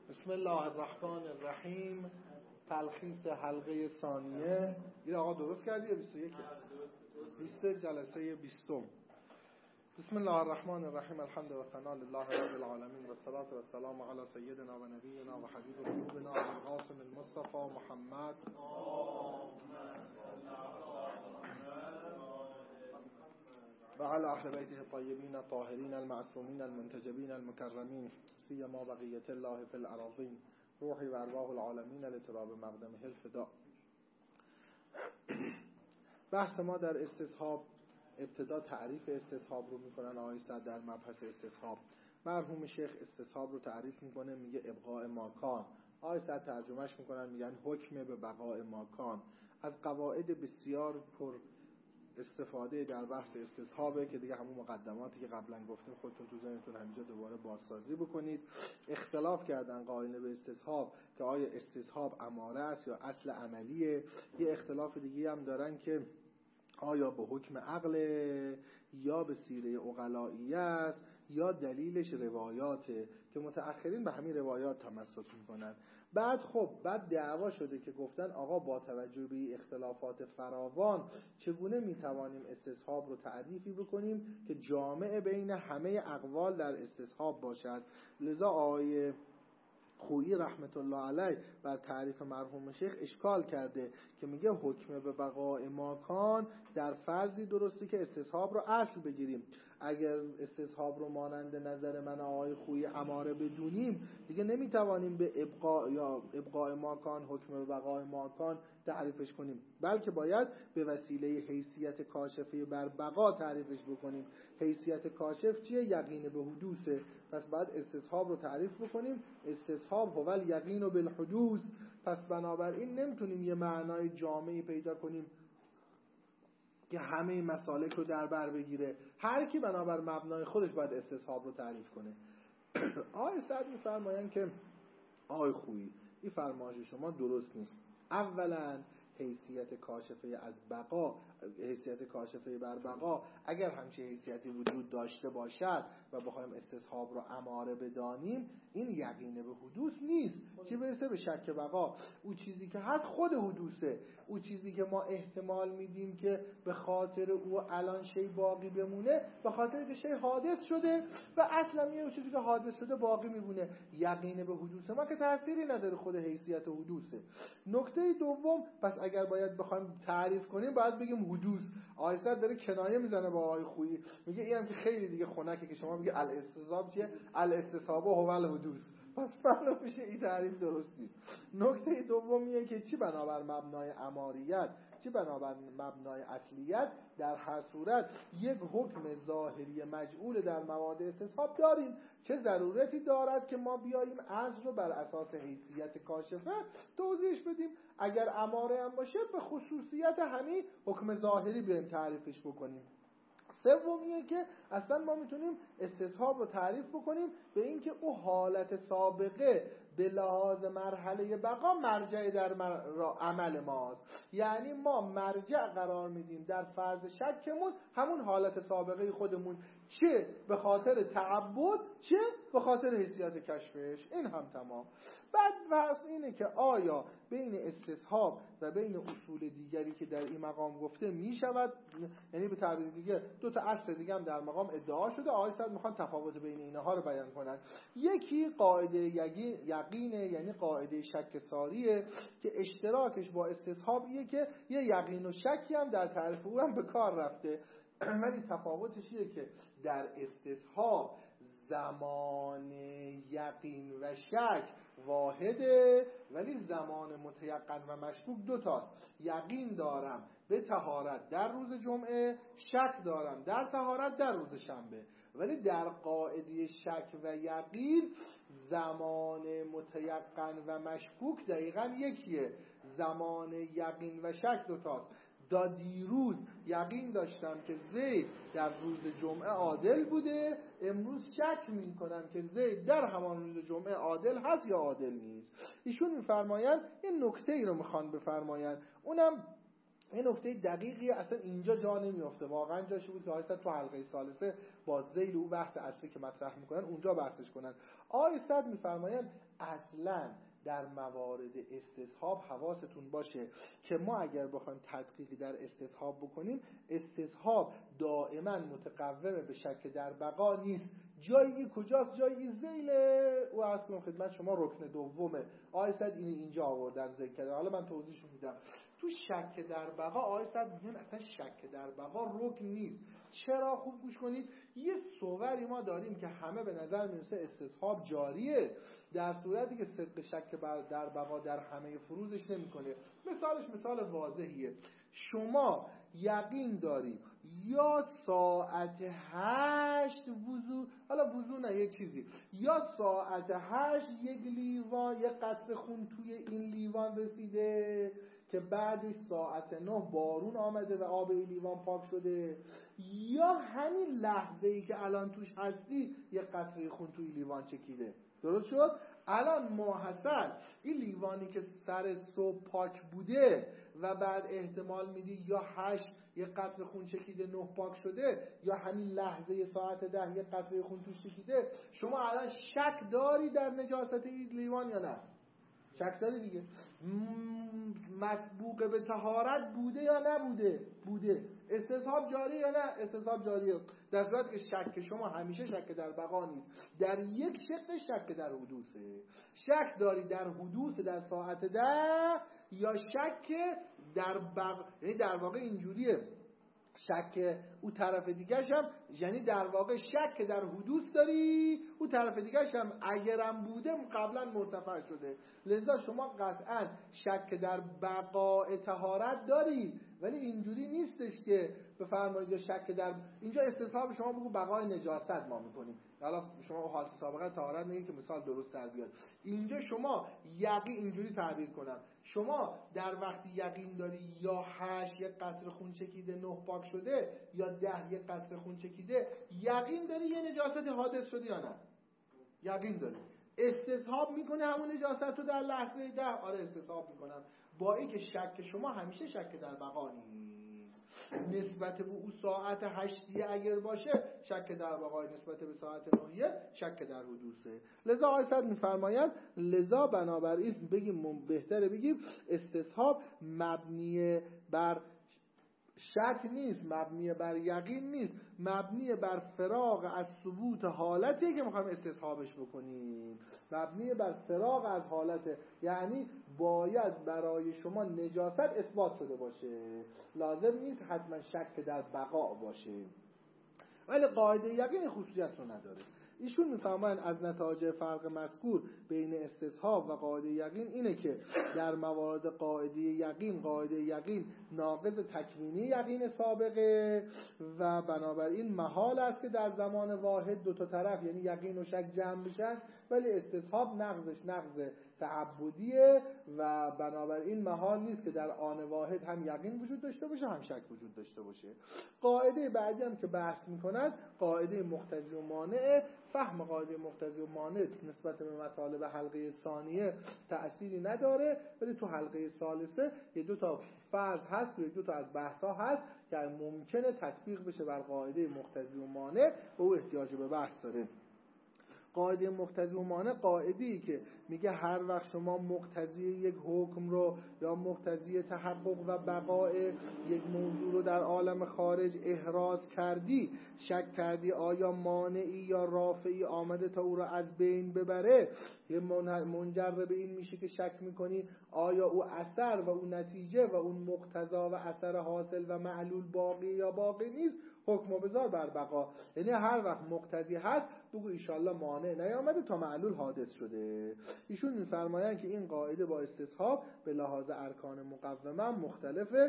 بسم الله الرحمن الرحیم. تلخیص حلقه ثانیه. این آقا درست کردی یا 21؟ 20 جلسه 20. بسم الله الرحمن الرحیم. الحمد و ثنا لله رب العالمین و الصلاة و السلام علی سیدنا و نبینا و حبیب قلوبنا القاسم المصطفى محمد و علی اهل بیته الطیبین الطاهرین المعصومین المنتجبین المکرمین سیما بقیة الله فی الأراضین روحی و ارواح العالمین لتراب مقدمه الفداء. بحث ما در استصحاب، ابتدا تعریف استصحاب رو میکنن آقای سعد در مبحث استصحاب. مرحوم شیخ استصحاب رو تعریف میکنه، میگه ابقاء ماکان. آقای سعد ترجمهش میکنن میگن حکم به بقاء ماکان. از قواعد بسیار پر استفاده در بحث استصحابه که دیگه همون مقدماتی که قبلا گفتیم خودتون تو ذهنتون همینجا دوباره بازسازی بکنید. اختلاف کردن قائلین به استصحاب که آیا استصحاب اماره است یا اصل عملیه. یه اختلاف دیگه هم دارن که آیا به حکم عقل یا به سیره عقلایی است یا دلیلش روایاته که متأخرین به همین روایات تمسک میکنن. بعد دعوا شده که گفتن آقا با توجه به اختلافات فراوان چگونه میتوانیم استصحاب رو تعریفی بکنیم که جامع بین همه اقوال در استصحاب باشد. لذا آقای خویی رحمت الله علیه بر تعریف مرحوم شیخ اشکال کرده که میگه حکم به بقاء ماکان در فرضی درسته که استصحاب رو اصل بگیریم. اگر استصحاب رو مانند نظر من آقای خویی اماره بدونیم دیگه نمیتوانیم به ابقاء ماکان، حکم به بقاء ماکان تعریفش کنیم، بلکه باید به وسیله حیثیت کاشفه بر بقا تعریفش بکنیم. حیثیت کاشف چیه؟ یقین به حدوثه. پس باید استصحاب رو تعریف بکنیم. استصحاب هو الیقین بالحدوث. پس بنابراین نمیتونیم یه معنای جامعی پیدا کنیم که همه مسالک رو در بر بگیره. هر کی بنابر مبنای خودش باید استصحاب رو تعریف کنه. آقای سعد میفرمایند که آقای خویی این فرمایش شما درست نیست. اولا حیثیت کاشفه از بقا، حیثیت کاشفه بر بقا اگر همچین حیثیتی وجود داشته باشد و بخوایم استصحاب رو اماره بدانیم این یقین به حدوث نیست، چه برسه به شک بقا. او چیزی که هست خود حدوثه. او چیزی که ما احتمال میدیم که به خاطر او الان شی باقی بمونه به خاطر که شی حادث شده و اصلا یه چیزی که حادث شده باقی میمونه. یقین به حدوث ما که تأثیری نداره، خود حیثیت حدوثه. نکته دوم، پس اگر باید بخوایم تعریف کنیم باید بگیم حدوث. آقای سعد داره کنایه میزنه با آقای خویی، میگه اینم که خیلی دیگه خنکه که شما میگه الاستصحاب چیه؟ الاستصحاب هو الحدوث. پس معلوم میشه این تعریف درست نیست. نکته دومیه که چی بنابر مبنای اماریت چی بنابر مبنای اصلیت در هر صورت یک حکم ظاهری مجعول در مواد استصحاب داریم. چه ضرورتی دارد که ما بیاییم اصل رو بر اساس حیثیت کاشفه توضیحش بدیم؟ اگر اماره هم باشه به خصوصیت همین حکم ظاهری بیایم تعریفش بکنیم. سومیه که اصلا ما میتونیم استصحاب رو تعریف بکنیم به اینکه او حالت سابقه به لحاظ مرحله بقا مرجع در عمل ماست. یعنی ما مرجع قرار میدیم در فرض شکمون همون حالت سابقه خودمون، چه به خاطر تعبد چه به خاطر حیثیت کشفش. این هم تمام. بعد بحث اینه که آیا بین استصحاب و بین اصول دیگری که در این مقام گفته میشود، یعنی به تعبیر دیگه دو تا اصل دیگه هم در مقام ادعا شده، آقای سعد میخوان تفاوت بین اینها رو بیان کنن. یکی قاعده یقینه، یعنی قاعده شک ساریه که اشتراکش با استصحابیه که یه یقین و شکی هم در تعریف او هم به کار رفته. ولی تفاوتش اینه که در استصحاب زمان یقین و شک واحده، ولی زمان متیقن و مشکوک دوتاست. یقین دارم به طهارت در روز جمعه، شک دارم در طهارت در روز شنبه. ولی در قاعده شک و یقین زمان متیقن و مشکوک دقیقاً یکیه. زمان یقین و شک دوتاست. دیروز یقین داشتم که زید در روز جمعه عادل بوده، امروز شک می کنم که زید در همان روز جمعه عادل هست یا عادل نیست. ایشون میفرمایند این نکته ای رو میخوان بفرمایند، اونم این نکته دقیقی اصلا اینجا جا نمیافته، واقعا جاش بود که آیسد تو حلقه ثالثه با ذیل او بحث اصلی که مطرح میکنن اونجا بحثش کنن. آیسد میفرمایند اصلا در موارد استصحاب حواستون باشه که ما اگر بخوایم تدقیقی در استصحاب بکنیم، استصحاب دائما متقوم به شک در بقا نیست. جایی کجاست؟ جایی ذیل او اصلا خدمت شما رکن دومه. آیسد اینجا آوردن ذکر کرده. حالا من توضیحش میدم. تو شک در بقا آیسد میگن اصلا شک در بقا رکن نیست. چرا؟ خوب گوش کنید. یه صوری ما داریم که همه به نظر میرسه استصحاب جاریه، در صورتی که صدق شک در بقا در همه فروزش نمیکنه. مثالش مثال واضحیه. شما یقین داری یا ساعت 8 وضو، حالا وضو نه یه چیزی، یا ساعت 8 یک لیوان یک قطره خون توی این لیوان رسیده که بعدش ساعت 9 بارون آمده و آب این لیوان پاک شده، یا همین لحظه‌ای که الان توش هستی یک قطره خون توی لیوان چکیده. درست شد؟ الان ماحصل این لیوانی که سر صبح پاک بوده و بعد احتمال میدی یا 8 یک قطره خون چکیده 9 پاک شده، یا همین لحظه ساعت 10 یک قطره خون توش چکیده، شما الان شک داری در نجاست این لیوان یا نه؟ شک داری دیگه. مسبوق به طهارت بوده یا نبوده؟ بوده. استصحاب جاری یا نه؟ استصحاب جاریه. در صورتی که شک شما همیشه شک در بقا نیست، در یک شق شک در حدوثه. شک داری در حدوث در ساعت 10 یا شک در بقا، یعنی در واقع اینجوریه، شک او طرف دیگرش هم، یعنی در واقع شک در حدوث داری، او طرف دیگرش هم اگرم بوده قبلا مرتفع شده. لذا شما قطعا شک در بقاء طهارت داری، ولی اینجوری نیستش که بفرمایید شک در اینجا استصحاب شما بگو بقای نجاست ما میکنیم. حالا شما حالت سابقه طهارت نگید که مثال درست در بیاد. اینجا شما یقین، اینجوری تعبیر کنم، شما در وقتی یقین داری یا 8 یک قطره خون چکیده 9 پاک شده، یا 10 یک قطره خون چکیده، یقین داری یه نجاست حادث شده یا نه؟ یقین داری. استصحاب میکنه همون نجاست رو در لحظه 10؟ آره استصحاب میکنم، با این که شک شما همیشه شک در بقا نیست. نسبت به او ساعت 8 اگر باشه شک در بقای، نسبت به ساعت 9 شک در حدوثه. لذا آیسد میفرماید لذا بنابراین بگیم بهتره بگیم استصحاب مبنی بر شک نیست، مبنی بر یقین نیست، مبنی بر فراغ از ثبوت حالتی که میخوایم استصحابش بکنیم، مبنی بر فراغ از حالته. یعنی باید برای شما نجاست اثبات شده باشه، لازم نیست حتما شک در بقا باشه. ولی قاعده یقین خصوصیت رو نداره. ایشون میفهمن از نتایج فرق مذکور بین استصحاب و قاعده یقین اینه که در موارد قاعده یقین ناقض تکوینی یقین سابقه و بنابراین محال است که در زمان واحد دو تا طرف یعنی یقین و شک جمع بشن، ولی استصحاب نقضش نقض تعبدیه و بنابراین محال نیست که در آن واحد هم یقین وجود داشته باشه هم شک وجود داشته باشه. قاعده بعدی هم که بحث میکنن قاعده مقتضی و مانع. فهم قاعده مقتضی و مانع نسبت به مطالب حلقه ثانیه تأثیری نداره، ولی تو حلقه ثالثه یه دو تا فرض هست و یه دو تا از بحثا هست که ممکنه تطبیق بشه بر قاعده مقتضی و مانع و او احتیاج به بحث داره. قاعده مقتضی و مانع قاعده‌ای که میگه هر وقت شما مقتضی یک حکم رو یا مقتضی تحقق و بقاء یک موضوع رو در عالم خارج احراز کردی، شک کردی آیا مانعی یا رافعی آمده تا او رو از بین ببره، یه منجر به این میشه که شک میکنی آیا او اثر و اون نتیجه و اون مقتضا و اثر حاصل و معلول باقی یا باقی نیست، حکم و بذار بر بقا. یعنی هر وقت مقتضی هست بگو ایشالله مانع نیامده تا معلول حادث شده. ایشون میفرمایند که این قاعده با استصحاب به لحاظ ارکان مقومه مختلفه.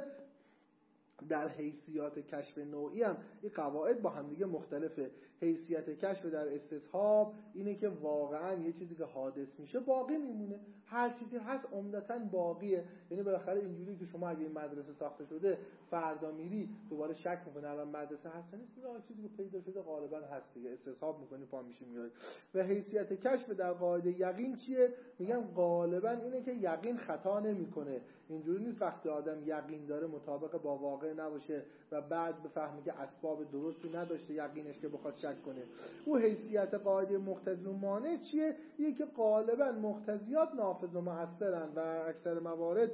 در حیثیات کشف نوعی هم این قواعد با هم دیگه مختلفه. حیثیت کشف در استصحاب اینه که واقعا یه چیزی که حادث میشه باقی میمونه، هر چیزی هست عمدتاً باقیه. یعنی بالاخره اینجوری که شما اگه این مدرسه ساخته شده فردا میری دوباره شک میکنی الان مدرسه هست نیست، میگه چیزی که پیدا شده غالبا هست دیگه، استصحاب میکنی پا میشی میای. و حیثیت کشف در قاعده یقین چیه؟ میگن غالبا اینه که یقین خطا نمیکنه، اینجوری نیست وقتی آدم یقین داره مطابق با واقع نباشه و بعد بفهمه که اسباب درستی نداشته یقینش که بخواد شک کنه. او حیثیت قاعده مقتضی و مانع چیه؟ یکی که غالبا مقتضیات نافذ و مؤثرن و اکثر موارد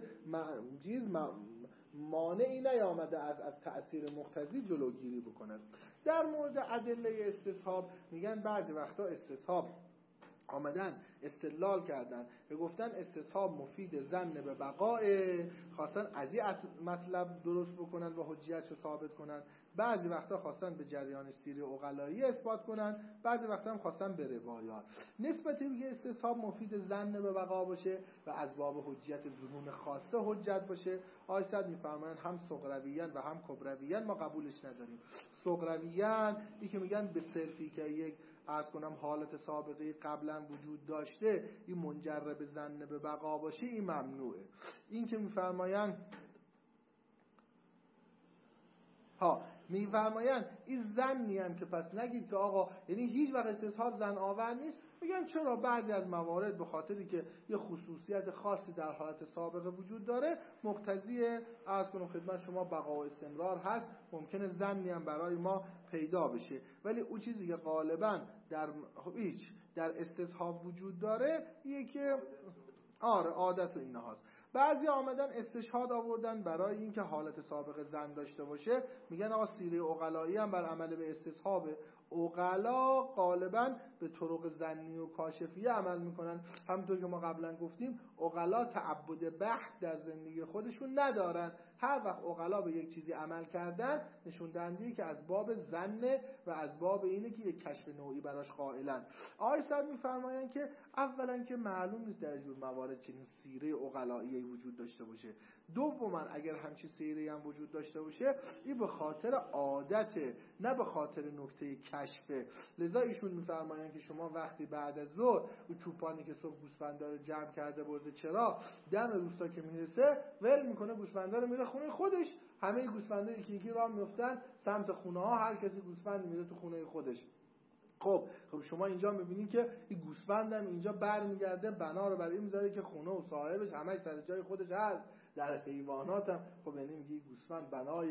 مانعی نیامده از تأثیر مقتضی جلوگیری بکنن. در مورد ادله استصحاب میگن بعضی وقتا استصحاب آمدن استدلال کردن و گفتن استصحاب مفید ظن به بقاء، خواستن از این مطلب درست بکنن و حجیت رو ثابت کنن. بعضی وقتا خواستن به جریان سیره عقلایی اثبات کنن، بعضی وقتا هم خواستن به روایات. نسبتی که استصحاب مفید ظن به بقا باشه و از باب حجیت ظنون خاصه حجت باشه، آیسد میفرمایند هم صغرویان و هم کبرویان ما قبولش نداریم. صغرویان این که میگن به صرفی که یک حالت سابقه قبلا وجود داشته این منجر به ظن به بقا باشه این ممنوعه. این که میفرمایند این ظنی هم که پس نگید که آقا یعنی هیچ وقت استصحاب ظن آور نیست. میگن چرا؟ بعضی از موارد به خاطری که یه خصوصیت خاصی در حالت سابقه وجود داره مقتضی عرض کنم خدمت شما بقا و استمرار هست، ممکنه ظنی هم برای ما پیدا بشه. ولی اون چیزی که غالبا در استصحاب وجود داره یه که عادت و اینهاست. بعضی آمدن استشهاد آوردن برای اینکه حالت سابقه ظن داشته باشه، میگن آقا سیره عقلایی هم بر عمل به استصحاب. عقلا غالبا به طرق ظنی و کاشفیه عمل میکنن. همونطور که ما قبلا گفتیم عقلا تعبد بحث در زندگی خودشون ندارن. هر وقت عقلا به یک چیزی عمل کردن نشون دهنده که از باب ظن و از باب اینه که یک کشف نوعی براش قائلن. آقای سعد میفرمایند که اولا که معلوم نیست در جور موارد چنین سیره عقلایی وجود داشته باشه. دوما اگر همچین سیره هم وجود داشته باشه این به خاطر عادته نه به خاطر نکته کشفه. لذا ایشون میفرمایند که شما وقتی بعد از ظهر و چوپانی که صبح گوسفندا رو جمع کرده برده چرا دم روستا که میرسه ول میکنه گوسفندا رو میره خونه خودش. همه گوسفندا یکی راه میافتن سمت خونه ها، هر کسی گوسفند میره تو خونه خودش. خب شما اینجا میبینید که این گوسفندم اینجا برمیگرده بنا رو برای میذاره که خونه و صاحبش همش سر جای خودش هست. در حیواناتم خب یعنی میگه گوسفند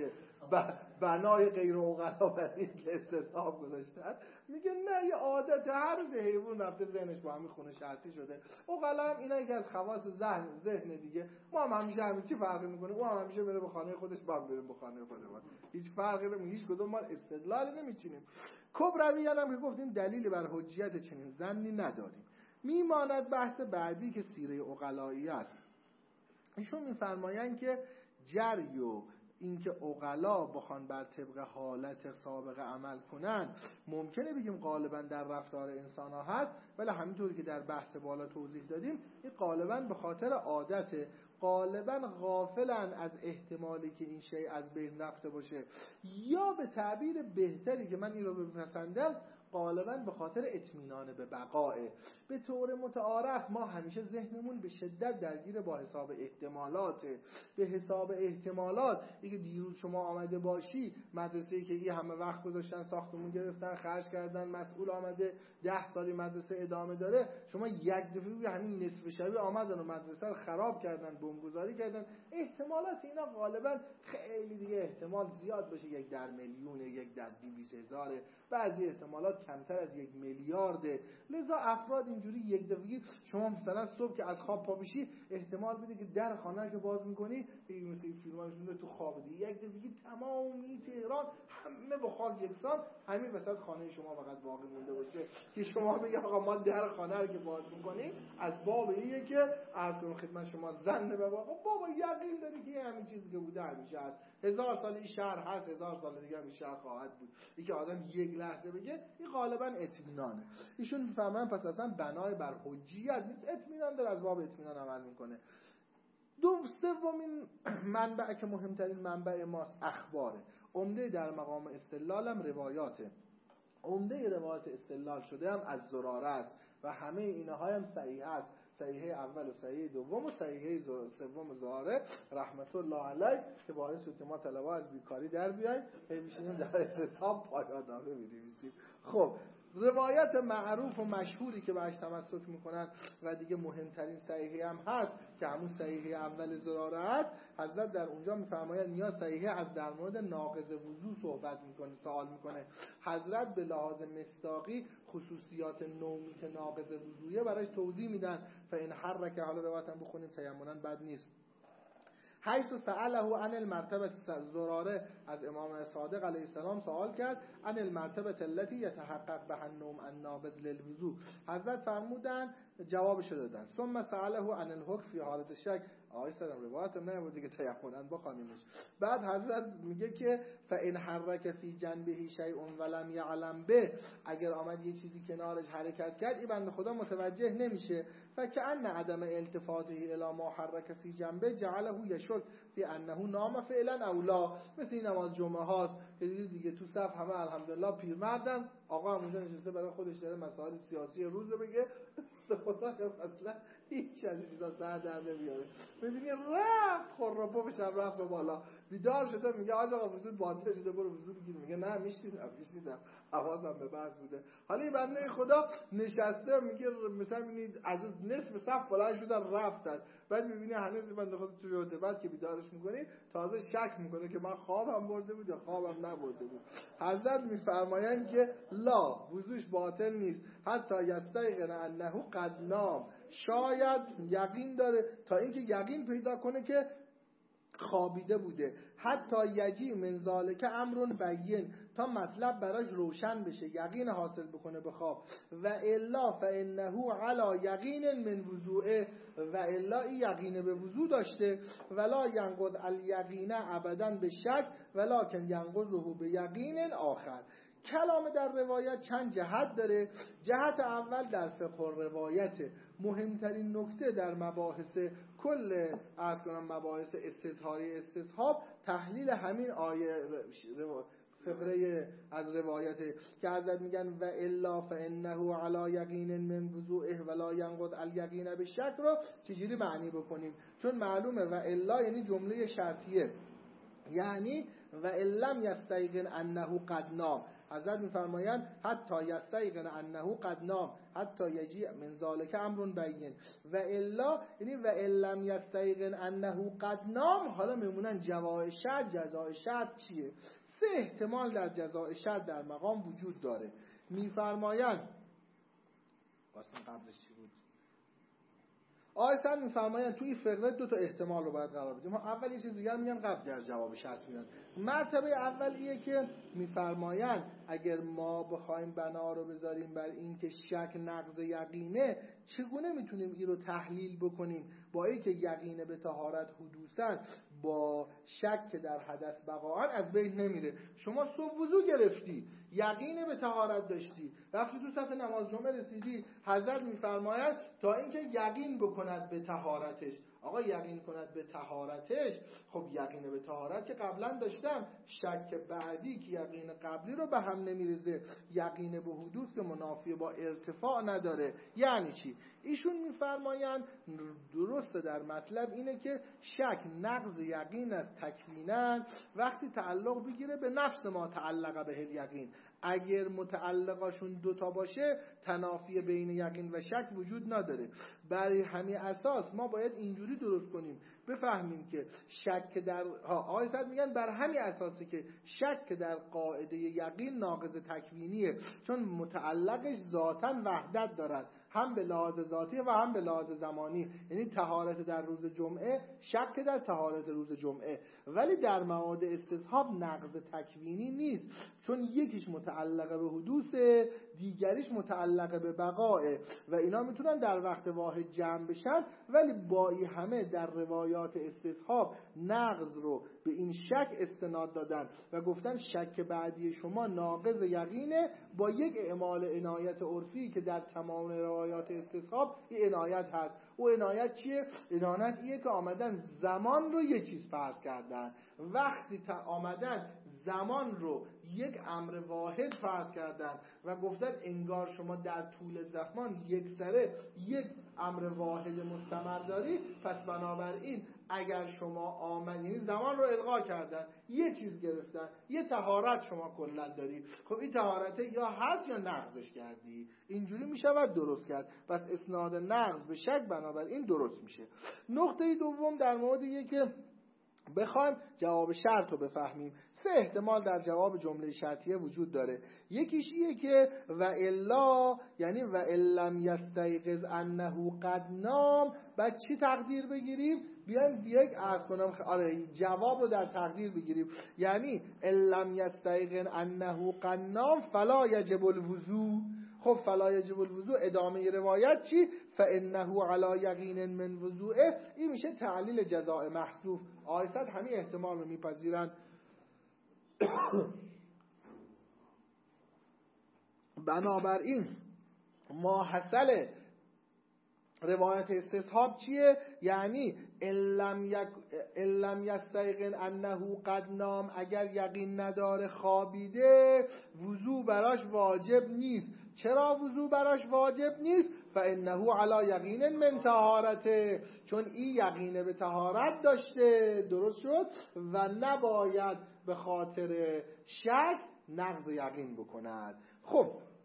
بنای غیر عقلا برای استصحاب گذاشتن. میگه نه یه عادت هر حیوان رفته ذهنش با همین خونه شرطی شده. عقلا هم اینا یکی از خواص ذهن دیگه. ما هم همیشه همین چی فرقی میکنه؟ اون هم همیشه میره به خانه خودش، ما بریم به خانه خودمون. هیچ فرقی نمیکنه. هیچ کدوم ما استدلال نمیچینیم. کبرویان هم که گفتیم دلیلی بر حجیت چنین ظنی نداریم. میماند بحث بعدی که سیره عقلایی است. ایشون میفرمایند که جری و اینکه عقلا بخوان بر طبق حالت سابقه عمل کنن ممکنه بگیم غالبا در رفتار انسان ها هست، ولی همینطوری که در بحث بالا توضیح دادیم این غالبا به خاطر عادته. غالبا غافلن از احتمالی که این شیء از بین رفته باشه، یا به تعبیر بهتری که من این رو بپسندم غالبا به خاطر اطمینان به بقائه. به طور متعارف ما همیشه ذهنمون به شدت درگیر با حساب احتمالاته. به حساب احتمالات دیگه دیروز شما آمده باشی مدرسه‌ای که این همه وقت گذاشتن ساختمون گرفتن خرج کردن مسئول آمده 10 سالی مدرسه ادامه داره، شما یک دفعه همین نصف شبی آمدن و مدرسه رو خراب کردن بمبگذاری کردن. احتمالات اینا غالبا خیلی دیگه احتمال زیاد باشه، 1 در میلیون، 1 در 200,000، بعضی احتمالات کمتر از 1 میلیارد. لذا افراد اینجوری یک دفعه شما مثلا صبح که از خواب پا بشی احتمال بده که در خانه که باز میکنی مثل این فیلماشون تو خواب دی یک دفعه تمامی تهران همه با خواب یکسان همین وسط خانه شما فقط باقی مونده باشه که شما بگی آقا ما در خانه رو که باز میکنی از باب اینه که از اون خدمت شما ظن به بابا یقین داری که همین چیزی که بوده همیشه هست. 1000 سال این شهر هست، 1000 سال دیگه همین شهر خواهد بود. این که آدم یک لحظه بگه این غالبا اطمینانه. ایشون میفهمن پس اصلا بنای بر حجیت نیست، اطمینان داره از باب اطمینان عمل میکنه. سومین منبع که مهمترین منبع ماست اخباره. عمده در مقام استدلالم روایاته. عمده روایات استدلال شده هم از زراره است و همه اینها هم صحیح است. صحیحه اول و صحیحه دوم و صحیحه سوم زراره رحمت الله علیه که باعث شد که ما طلبه از بیکاری در بیاییم میشینیم در استصحاب پایان‌نامه می‌نویسیم. خب روایت معروف و مشهوری که بهش تمسک میکنن و دیگه مهمترین صحیحه هم هست که همون صحیحه اول زراره است، حضرت در اونجا میفرمایند یا صحیحه از در مورد ناقض وضو صحبت میکنه، سوال میکنه. حضرت به لحاظ مصداقی خصوصیات نومی که ناقض وضویه براش توضیح میدن. فإن حرک، حالا روایتم بخونیم تیمنا بد نیست. حیث سأله عن المرتبه، زراره از امام صادق علیه السلام سوال کرد عن المرتبه التي يتحقق بها النوم الناقض للوضوء. حضرت فرمودن جوابشو دادن. ثم سأله عن الحکم فی حالت شک. آقای سلام روایت نه بود دیگه تیمنا بخوانیمش. بعد حضرت میگه که فإن حرک فی جنبه شیء ولم یعلم به، اگر آمد یه چیزی کنارش حرکت کرد این بنده خدا متوجه نمیشه، فکأن عدم التفاته الی ما حرک فی جنبه جعله یشک فی انه نام فعلا او لا. مثل این نماز جمعه هاست که دیگه تو صف همه الحمدلله پیرمردن، آقا هم اونجا نشسته برای خودش داره مسائل سیاسی روز بگه، خدا اصلا هیچ چیزا سر در نمیاره. میبینی رفت خرابو بشه، رفت به بالا، بیدار شده میگه آقا وضو باطل شده برو وضو بگیر، میگه نه میشنیدم حواسم به بحث بوده. حالا این بنده خدا نشسته میگه مثلا میبینید از نصف صف بلند شدن رفتن، بعد میبینی هنوز بنده خدا توی اوده، بعد که بیدارش میکنی تازه شک میکنه که من خوابم برده بود یا خوابم نبرده بود. حضرت میفرمایند که لا، وضوش باطل نیست حتی یستیقن انه قد نام، شاید یقین داره تا اینکه یقین پیدا کنه که خوابیده بوده. حتی یجی من ذالک امرون بین، تا مطلب براش روشن بشه، یقین حاصل بکنه به خواب. و الا فانه علی یقین من وضوءه، و الا این یقین به وضو داشته. ولا ینقض الیقین ابدا به شک ولکن ینقضه به یقین آخر. کلام در روایت چند جهت داره. جهت اول در فقه روایت، مهمترین نکته در مباحث کل مباحث استظهاری استصحاب تحلیل همین آیه فقره از روایت که حضرت میگن و الا فانه علی یقین من وضوءه ولا ینقض الیقین بالشک رو چجوری معنی بکنیم؟ چون معلومه و الا یعنی جمله شرطیه، یعنی و لم یستیقن انه قد نام. حضرت میفرمایند حتی یستیقن انه قد نام حتی یجی من ذالک امرون بین. و الا یعنی و لم یستیقن انه قد نام. حالا میمونن جزای شرط. جزای شرط چیه؟ سه احتمال در جزای شرط در مقام وجود داره. میفرمایند واسه قبلش چی بود؟ آیسان میفرمایند توی فقره دو تا احتمال رو باید قرار بدیم. اول یه چیز دیگر میگن قبل در جواب شرط میدن. مرتبه اولیه که میفرمایند اگر ما بخوایم بنا رو بذاریم بر این که شک نقض یقینه، چگونه میتونیم این رو تحلیل بکنیم با این که یقینه به طهارت حدوثاً با شک در حدث بقاعاً از بین نمیره. شما صبح وضو گرفتی، یقینه به طهارت داشتی، رفتی تو صف نماز جمعه رسیدی، حضرت میفرماید تا اینکه یقین بکند به طهارتش. آقا یقین کند به طهارتش، خب یقین به طهارت که قبلا داشتم، شک بعدی که یقین قبلی رو به هم نمیرزه، یقین به حدوث که منافی با ارتفاع نداره. یعنی چی؟ ایشون میفرمایند درسته در مطلب اینه که شک نقض یقین از تکوینن وقتی تعلق بگیره به نفس ما تعلق به یقین. اگر متعلقاشون دوتا باشه تنافی بین یقین و شک وجود نداره. برای همین اساس ما باید اینجوری درست کنیم بفهمیم که شک در آیات میگن بر همین اساسی که شک در قاعده یقین ناقض تکوینیه، چون متعلقش ذاتاً وحدت دارن، هم به لحاظ ذاتی و هم به لحاظ زمانی. یعنی طهارت در روز جمعه شک در طهارت روز جمعه، ولی در مواد استصحاب نقض تکوینی نیست، چون یکیش متعلق به حدوثه، دیگریش متعلق به بقائه و اینا میتونن در وقت واحد جمع بشن. ولی با این همه در روایات استصحاب نقض رو به این شک استناد دادن و گفتن شک بعدی شما ناقض یقینه، با یک اعمال عنایت عرفی که در تمام روایات استصحاب این عنایت هست. او عنایت چیه؟ عنایت ایه که آمدن زمان رو یه چیز فرض کردن. وقتی آمدن زمان رو یک امر واحد فرض کردن و گفتن انگار شما در طول زمان یک سره یک امر واحد مستمر داری، پس بنابراین اگر شما یعنی زمان رو الغا کردن، یه چیز گرفتن، یه طهارت شما کلا داری، خب این طهارت یا هست یا نقضش کردی، اینجوری میشود درست کرد. پس اسناد نقض به شک بنابراین درست میشه. نقطه دوم در مورد که بخوایم جواب شرط رو بفهمیم، 3 احتمال در جواب جمله شرطیه وجود داره. یکیش اینه که و الا، یعنی و لم یستیقظ انه قد نام، بعد چی تقدیر بگیریم؟ بیایم یک عرض کنم جواب رو در تقدیر بگیریم، یعنی لم یستیقظ انه قد نام فلا یجب الوضوء. خب فلا یجب الوضوء ادامه روایت چی؟ فانه علی یقین من وضوءه، این میشه تعلیل جزاء محذوف. آیسد همین احتمال رو میپذیرن. بنابراین ما حاصل روایت استصحاب چیه؟ یعنی لم یستیقن انه قد نام، اگر یقین نداره خوابیده، وضو براش واجب نیست. چرا وضو براش واجب نیست؟ فانه علی یقین من طهارته، چون این یقین به طهارت داشته، درست شد، و نباید به خاطر شک نقض یقین بکند. خب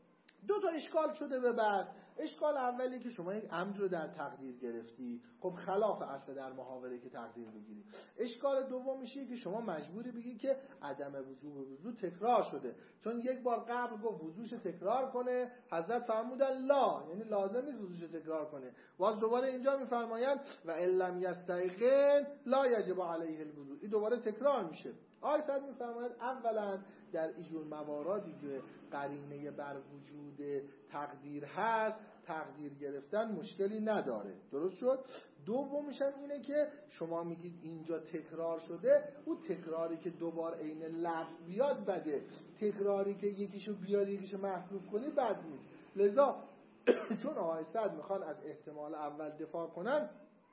2 تا اشکال شده به بحث. اشکال اولی که شما یک امر رو در تقدیر گرفتی، خب خلاف اصل در محاوره که تقدیر بگیری. اشکال دومیشه که شما مجبوری بگی که عدم وجوب وضو تکرار شده، چون یک بار قبل گفت وضوش تکرار کنه، حضرت فرمودن لا، یعنی لازم نیست وضوش تکرار کنه. باز دوباره اینجا میفرمایند و ان لم یستیقن لا یجب علیه الوضو، این دوباره تکرار میشه. آیت میفرماید اولا در اینجور مواردی که قرینه بر وجود تقدیر هست، تقدیر گرفتن مشکلی نداره، درست شد. دومیش هم اینه که شما میگید اینجا تکرار شده، اون تکراری که دوبار عین لفظ بیاد بده، تکراری که یکیشو بیاری یکیشو محذوف کنی بد نیست. لذا چون آیت میخوان از احتمال اول دفاع کنن،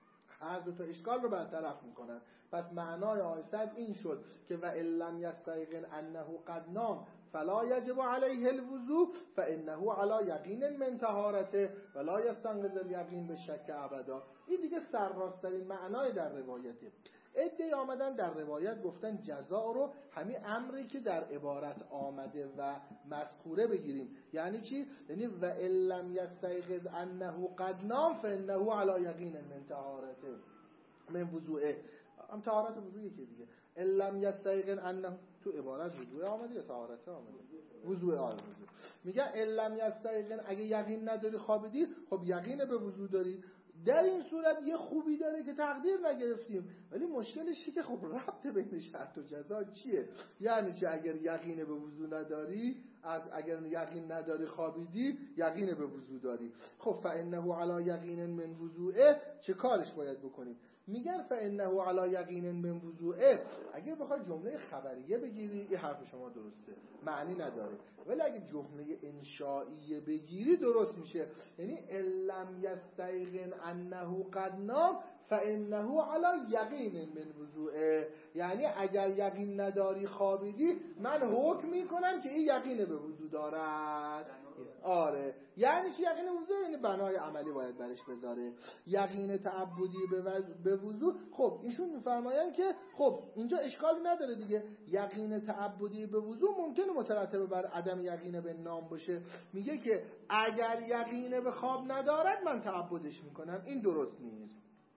هر 2 تا اشکال رو برطرف میکنن. پس معنای آیت این شد که و ان لم یستیقن انه قد نام فلا یجب علیه الوضوء فانه علی یقین من طهارته ولا یستنقض الیقین بالشک ابدا. این دیگه سرراست‌ترین معنای در روایته. عده‌ای آمدن در روایت گفتن جزا رو همین امری که در عبارت آمده و مذکوره بگیریم. یعنی چی؟ یعنی و ان لم یستیقظ انه قد نام فانه علی یقین من طهارته من وضوءه. هم طهارت و وضوء یکی دیگه. ان لم یستیقظ انه، تو عبارت وضوء آمده یا طهارت آمده؟ وضوء آمده. میگه ان لم یستیقظ، اگه یقین نداری خوابیدی، خب یقین به وضوء داری. در این صورت یه خوبی داره که تقدیر نگرفتیم، ولی مشکلش که خب ربط بین شرط و جزا چیه؟ یعنی چه اگر یقین به وضو نداری، اگر یقین نداری خوابیدی، یقین به وضو داری. خب فانه علی یقین من وضوءه، چه کارش باید بکنیم؟ میگن فانه علی یقین من وضوءه، اگر بخوای جمله خبریه بگیری این حرف شما درسته، معنی نداره. ولی اگه جمله انشائیه بگیری درست میشه. یعنی لم یستیقن انه قد نام فانه علی یقین من وضوءه، یعنی اگر یقین نداری خوابیدی، من حکم میکنم که این یقین به وضو دارد. آره، یعنی چی یقین وضو؟ یعنی بنای عملی باید برش بذاره. یقین تعبدی به وضو، خب ایشون میفرمایند که خب اینجا اشکالی نداره دیگه. یقین تعبدی به وضو ممکنه مترتب بر عدم یقین به نام باشه. میگه که اگر یقین به خواب ندارد من تعبدش میکنم، این درست نیست.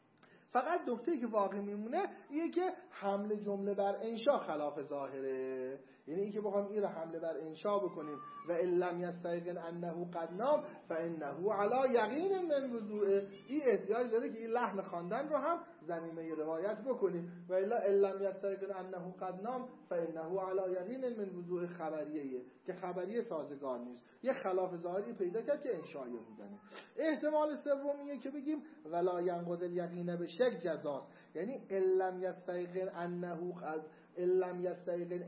فقط نکته که واقعی میمونه اینه که حمل جمله بر انشا خلاف ظاهره. یعنی اینکه بخوام این رو حمله بر انشا بکنیم و ان لم یستیقن انه قد نام فانه علی یقین من وضوءه، این احتیاج داره که این لحن خواندن رو هم ضمیمه روایت بکنیم. و الا ان لم یستیقن انه قد نام فانه علی یقین من وضوء خبریه که خبریه سازگار نیست، یه خلاف ظاهری پیدا کرد که انشایی بودنه. احتمال سومیه که بگیم ولا ینقض الیقین به شک جزاست، یعنی ان لم یستیقن انه قد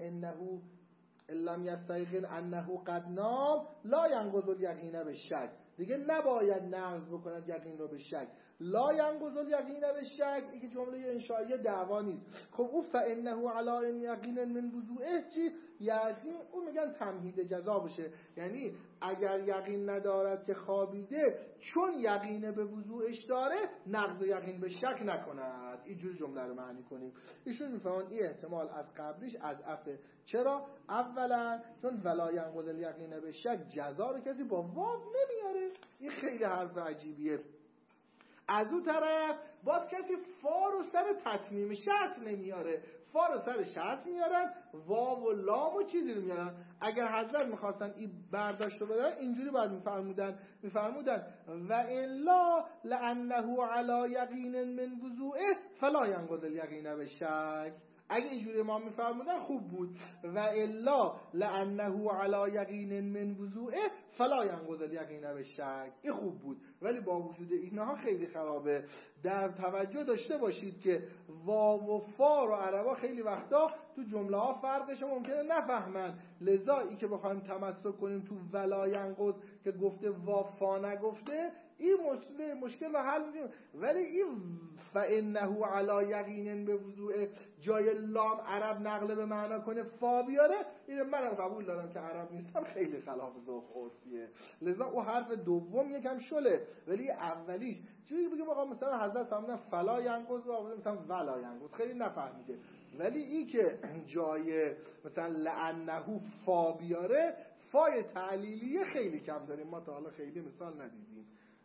ان لم یستیقن انه قد نام لا ینقض الیقین به شک، دیگه نباید نقض بکند یقین رو به شک. لا ینقض الیقین به شک، این که جمله انشائیه دعوا نیست. خب اون فانه علی یقین من وضوعه چی؟ یعنی اون میگن تمهید جزا بشه، یعنی اگر یقین ندارد که خوابیده، چون یقین به وضوعش داره نقض یقین به شک نکند. اینجوری جمله رو معنی کنیم. ایشون میفهمن این احتمال از قبلیش از عفه. چرا؟ اولا چون ولا ینقض الیقین به شک جزا رو کسی با واو نمیاره. این خیلی حرف عجیبیه. از اون طرف باز کسی فا رو سر تتمیم شرط نمیاره، فا رو سر شرط میارن، واو و لام و چیزی رو میارن. اگر حضرت میخواستن این برداشت رو بدن اینجوری باید میفرمودن و الا لانه علی یقین من وضوعه فلا ینقض الیقین بالشک. اگه اینجوری ما میفرمودن خوب بود. و الا لانه علی یقین من وضوعه فلا ینقض الیقین بالشک، این خوب بود. ولی با وجود اینها خیلی خرابه. در توجه داشته باشید که واو و فا رو عربا خیلی وقتا تو جمله ها فرقش ممکنه نفهمن، لذا ای که بخوایم تمسک کنیم تو ولا ینقض که گفته واو فا نگفته، این مشکل رو حل می‌کنیم. ولی این فانه علی یقین به وضوع جای لام عرب نقل به معنا کنه فا بیاره، این من قبول دارم که عرب نیستم، خیلی خلاف ذوق عرفیه. لذا اون حرف دوم یکم شله، ولی اولیش چیزی بگیم آقا مثلا حضرت فرمودن فلا ینقض و مثلا ولا ینقض، خیلی نفهمیده. ولی این که جای مثلا لعنه فا بیاره، فای تعلیلیه خیلی کم داریم، ما تا حالا خیلی مثال ندیدیم.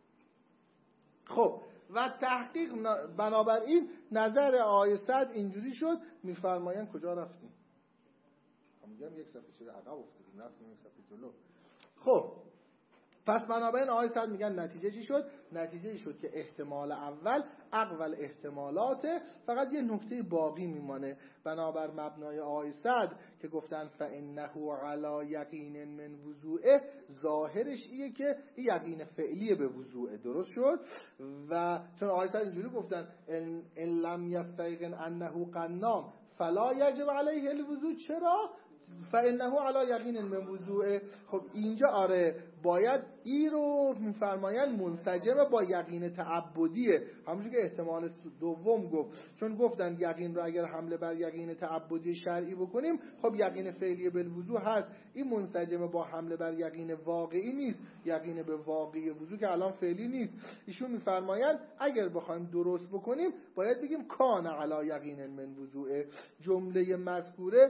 خب و تحقیق بنابراین نظر آقای سعد اینجوری شد. میفرمایند کجا رفتیم؟ میگم یک صفحه شده عقب افتادیم، رفتیم یک صفحه جلو. خب پس بنابراین آقای سعد میگن نتیجه چی شد؟ نتیجه شد که احتمال اول اقوال احتمالاته، فقط یه نکته باقی میمانه. بنابر مبنای آقای سعد که گفتن فانه علی یقین من وضوعه، ظاهرش ایه که این یقین فعلیه به وضوعه. درست شد؟ و چون آقای سعد اینجوری گفتن ان لم یستیقن انه قنام فلا یجب علیه الوضوء. چرا؟ فانه علی یقین من وضوعه. خب اینجا آره باید ای رو میفرمایند منسجم با یقین تعبدیه، همونجور که احتمال دوم گفت. چون گفتن یقین رو اگر حمله بر یقین تعبدی شرعی بکنیم، خب یقین فعلی بالوضوع هست، این منسجم با حمله بر یقین واقعی نیست، یقین به واقعی وضوع که الان فعلی نیست. ایشون میفرمایند اگر بخوایم درست بکنیم باید بگیم کان علی یقین من وضوعه. جمله مذکوره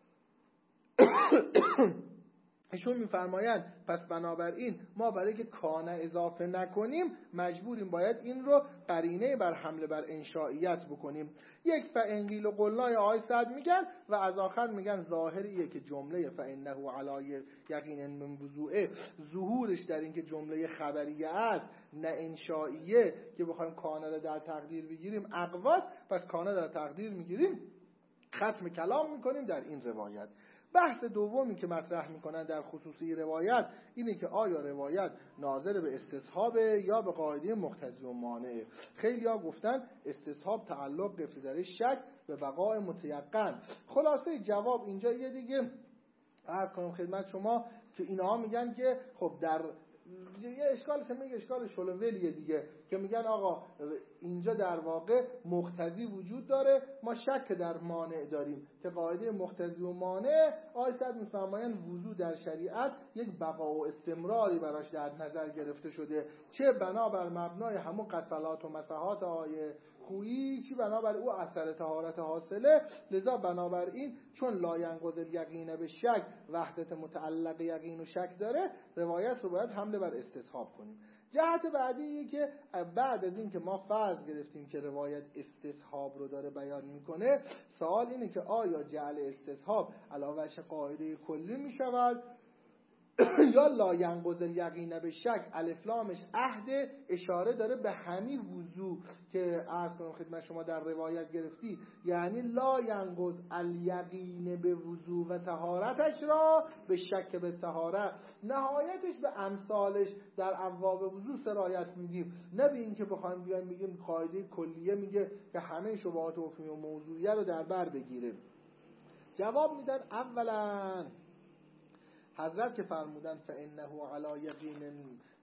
ایشون میفرمایند پس بنابراین ما برای که کان اضافه نکنیم مجبوریم باید این رو قرینه بر حمله بر انشائیت بکنیم. یک فانقیل و قلنای آقای سعد میگن و از آخر میگن ظاهریه که جمله فانه علی یقین من وضوعه ظهورش در این که جمله خبریه است نه انشائیه که بخوایم کان رو در تقدیر بگیریم اقواست. پس کان در تقدیر میگیریم، ختم کلام میکنیم در این روایت. بحث دومی که مطرح میکنن در خصوصی روایت اینه که آیا روایت ناظر به استصحاب یا به قاعده مقتضی و مانع. خیلی ها گفتن استصحاب تعلق گرفته در شک به بقای متیقن. خلاصه جواب اینجا یه دیگه عرض کنم خدمت شما که اینها میگن که خب در یه اشکالش میگه اشکال شلوولیه دیگه، که میگن آقا اینجا در واقع مقتضی وجود داره، ما شک در مانع داریم که قاعده مقتضی و مانع آیسد میفرمایند وضوع در شریعت یک بقا و استمراری براش در نظر گرفته شده، چه بنابر مبنای همون قسلات و مسحات آیه خویی، چی بنابر او اثر طهارت حاصله. لذا بنابر این چون لا ینقض الیقین به شک وحدت متعلق یقین و شک داره، روایت رو باید حمله بر استصحاب کنیم. جهت بعدی که بعد از این که ما فرض گرفتیم که روایت استصحاب رو داره بیان میکنه، سوال اینه که آیا جعل استصحاب علاوه قاعده کلی میشود یا لا ینقض الیقین به شک الف لامش عهد اشاره داره به همین وضوع که عرض کنم خدمت شما در روایت گرفتی، یعنی لا ینقض الیقین به وضوع و طهارتش را به شک به طهارت، نهایتش به امثالش در ابواب وضوع سرایت میدیم، نه به این که بخوایم بیایم بگیم قاعده کلیه میگه که همه شبهات حکمی و موضوعیه رو در بر بگیره. جواب میدن اولا حضرت که فرمودن فانه علی یقین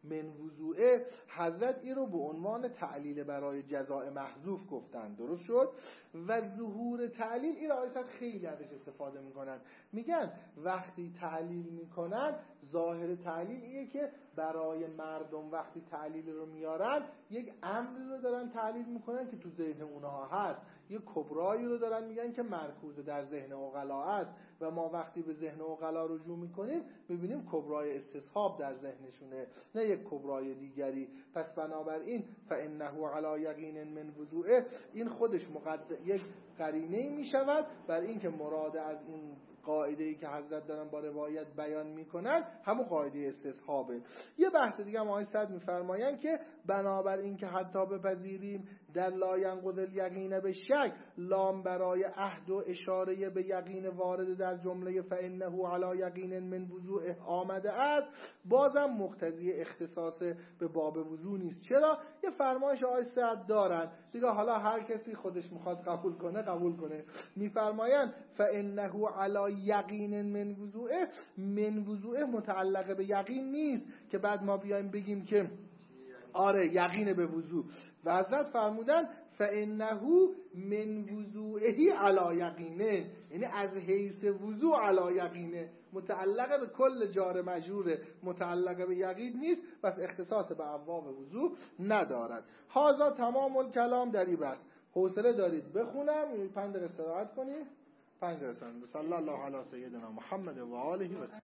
من وضوعه، حضرت این رو به عنوان تعلیل برای جزاء محذوف گفتن. درست شد؟ و ظهور تعلیل این آیه خیلی ازش استفاده میکنن، میگن وقتی تعلیل میکنن ظاهر تعلیل اینه که برای مردم وقتی تعلیل رو میارن یک امری رو دارن تعلیل میکنن که تو ذهن اونها هست، یک کبرایی رو دارن میگن که مرکوز در ذهن عقلا است و ما وقتی به ذهن عقلا رجوع میکنیم میبینیم کبرای استصحاب در ذهنشونه، نه یک کبرای دیگری. پس بنابراین فانه علی یقین من وضوعه، این خودش یک قرینه‌ای میشود بر این که مراد از این قاعده‌ای که حضرت دارن با روایت بیان میکنن همون قاعده استصحابه. یه بحث دیگه هم آقای صدر میفرمایند که بنابر این که حتی بپذیریم در لا ینقض الیقین به شک، لام برای عهد و اشاره به یقین وارد در جمله فانه علی یقین من وضوء آمده است، بازم مقتضی اختصاص به باب وضو نیست. چرا؟ یه فرمایش آقای صدر دارن دیگه، حالا هر کسی خودش میخواد قبول کنه. میفرمایند فانه علی یقین من وضوء، من وضوء متعلق به یقین نیست که بعد ما بیایم بگیم که آره یقین به وضو. و حضرت فرمودن فانه من وضوئه علی یقینه، یعنی از حیث وضو علی یقینه، متعلق به کل جار مجرور، متعلق به یقین نیست، پس اختصاص به ابواب وضو ندارد. هذا تمام الکلام در این بحث. حوصله دارید بخونم 5 دقیقه استراحت کنید؟ 5 دقیقه. صلی الله علی سیدنا محمد و آله و